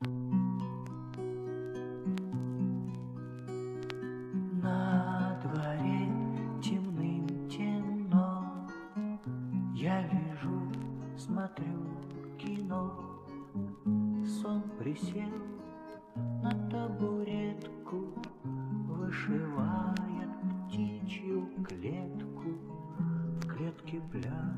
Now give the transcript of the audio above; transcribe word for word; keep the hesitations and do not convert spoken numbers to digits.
На дворе темным-темно, я лежу, смотрю кино. Сон присел на табуретку, вышивает птичью клетку. В клетке пляшет